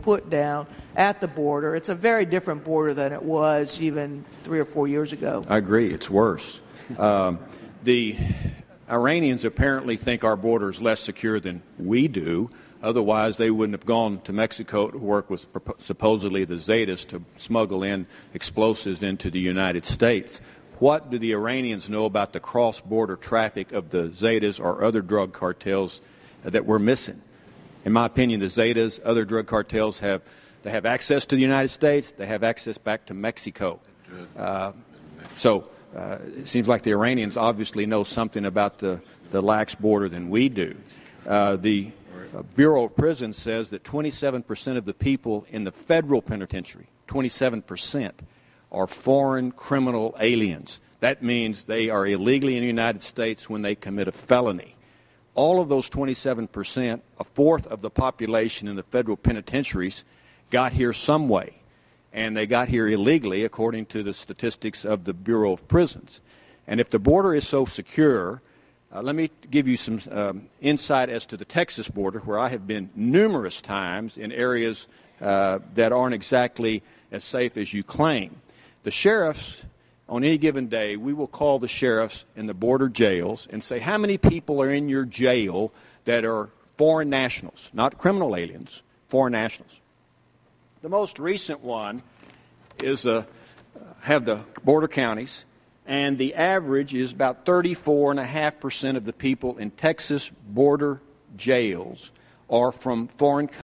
put down at the border. It's a very different border than it was even 3 or 4 years ago. I agree. It's worse. The Iranians apparently think our border is less secure than we do. Otherwise, they wouldn't have gone to Mexico to work with supposedly the Zetas to smuggle in explosives into the United States. What do the Iranians know about the cross-border traffic of the Zetas or other drug cartels that we're missing? In my opinion, the Zetas, other drug cartels, have access to the United States. They have access back to Mexico. So it seems like the Iranians obviously know something about the lax border than we do. The Bureau of Prisons says that 27% of the people in the federal penitentiary, 27%, are foreign criminal aliens. That means they are illegally in the United States when they commit a felony. All of those 27%, a fourth of the population in the federal penitentiaries, got here some way. And they got here illegally, according to the statistics of the Bureau of Prisons. And if the border is so secure, let me give you some insight as to the Texas border, where I have been numerous times in areas that aren't exactly as safe as you claim. The sheriffs, on any given day, we will call the sheriffs in the border jails and say, how many people are in your jail that are foreign nationals, not criminal aliens, foreign nationals? The most recent one is have the border counties, and the average is about 34.5% of the people in Texas border jails are from foreign